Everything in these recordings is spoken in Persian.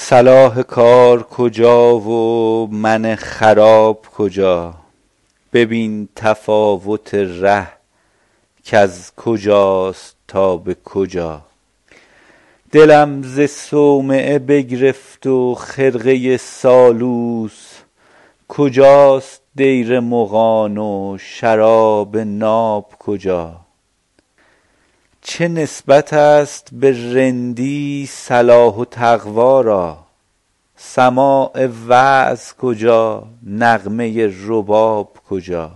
صلاح کار کجا و من خراب کجا؟ ببین تفاوت ره کز کجاست تا به کجا. دلم ز صومعه بگرفت و خرقه سالوس، کجاست دیر مغان و شراب ناب کجا؟ چه نسبت است به رندی صلاح و تقوا را؟ سماع وعظ کجا نغمه رباب کجا؟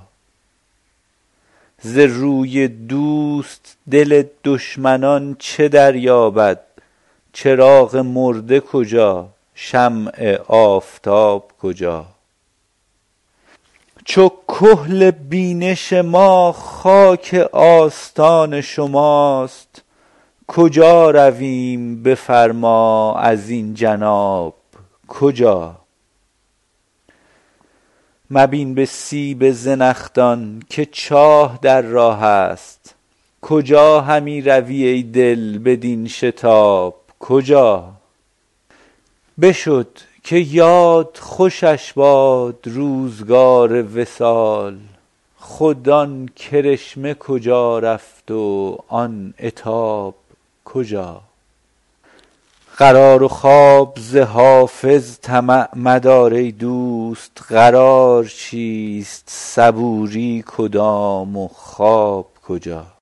ز روی دوست دل دشمنان چه دریابد؟ چراغ مرده کجا شمع آفتاب کجا؟ چو کحل بینش ما خاک آستان شماست، کجا رویم بفرما از این جناب کجا؟ مبین به سیب زنخدان که چاه در راه است، کجا همی روی ای دل بدین شتاب کجا؟ بشد که یاد خوشش باد روزگار وصال، خود آن کرشمه کجا رفت و آن عتاب کجا؟ قرار و خواب ز حافظ طمع مدار ای دوست، قرار چیست صبوری کدام و خواب کجا؟